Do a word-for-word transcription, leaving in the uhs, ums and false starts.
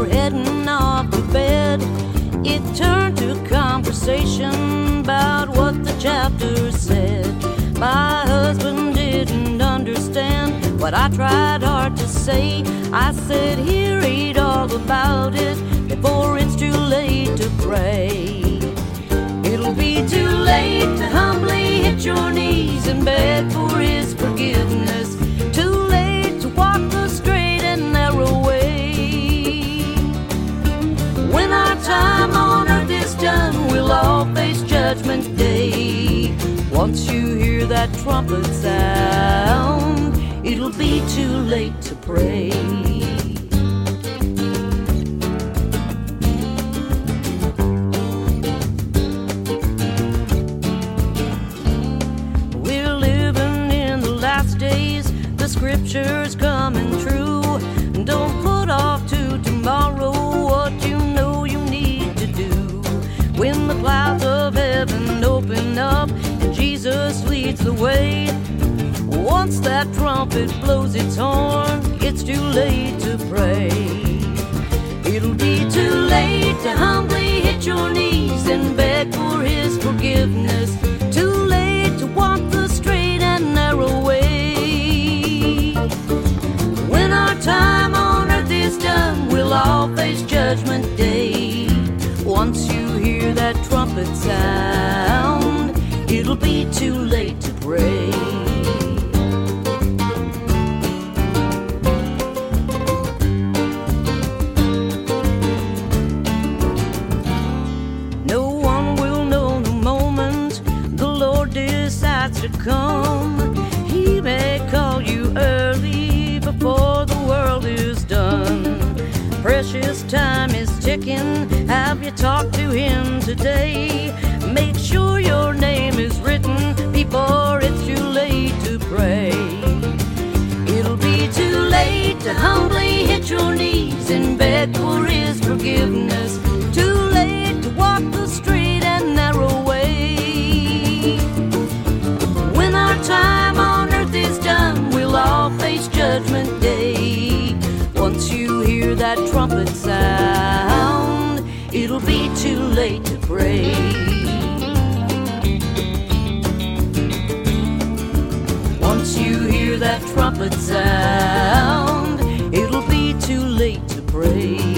before heading off to bed, it turned to conversation about what the chapter said. My husband didn't understand what I tried hard to say. I said, here, read all about it before it's too late to pray. It'll be too late to humbly hit your knees and beg for his forgiveness. Too late to walk the straight and narrow way. When our time on earth is done, we'll all face Judgment Day. Once you hear that trumpet sound, it'll be too late to pray. We're living in the last days, the scripture's coming true. Don't put off to tomorrow what you know you need to do. When the clouds of heaven open up and Jesus leads the way, once that trumpet blows its horn, it's too late to pray. It'll be too late to humbly hit your knees and beg for his forgiveness. Too late to walk the straight and narrow way. When our time on earth is done, we'll all face Judgment Day. Once you hear that trumpet sound, it'll be too late to pray. No one will know the moment the Lord decides to come. He may call you early before the world is done. Precious time is ticking. Have you talked to him today? Make sure your name is written before it's too late to pray. It'll be too late to humbly hit your knees and beg for his forgiveness. Too late to walk the straight and narrow way. When our time on earth is done, we'll all face Judgment Day. Once you hear that trumpet sound, it'll be too late to pray. Once you hear that trumpet sound, it'll be too late to pray.